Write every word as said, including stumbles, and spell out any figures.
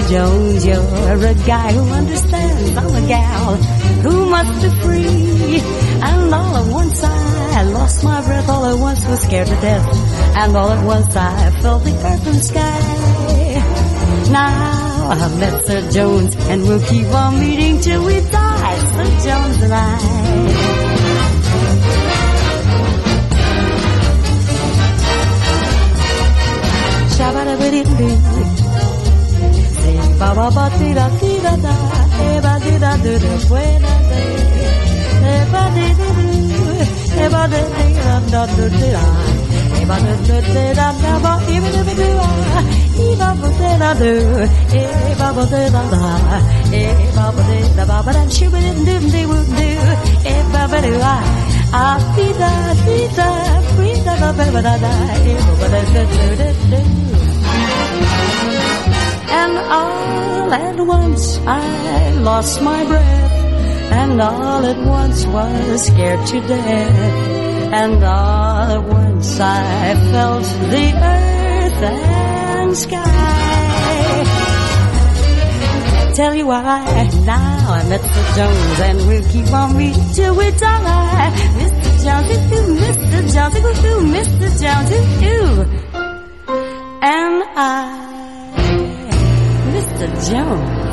Jones, you're a guy who understands I'm a gal who must be free. And all at once I lost my breath, all at once was scared to death, and all at once I felt the earth and sky. Now I've met Sir Jones, and we'll keep on meeting till we die, Sir Jones and I. Shabba-dabba-dee-doo, say ba-ba-ba-dee-da-dee-da-da, eh-ba-dee-da-doo-da, buena-day, eh-ba-dee-doo-doo, eh-ba-dee-dee-da-da-doo-dee-da, eh-ba-dee-doo-dee-da-da-ba, eh-ba-dee-doo-doo-ah, eh-ba-ba-dee-da-doo, eh-ba-ba-dee-da-da, eh-ba-ba-dee-da-ba-ba-da, shoo-ba-dee-doo-dee-woo-doo, eh-ba-ba-doo-ah, ah-dee-da-dee-da, free-da-da-ba-ba-da-da, eh-ba-ba-dee-doo-doo-doo. And all at once I lost my breath, and all at once was scared to death, and all at once I felt the earth and sky. Tell you why, now I met Sir Jones, and we'll keep on meeting till we die. Mister Jones, ooh, Mister Jones, ooh, Mister Jones, ooh, and I, Mister Jones.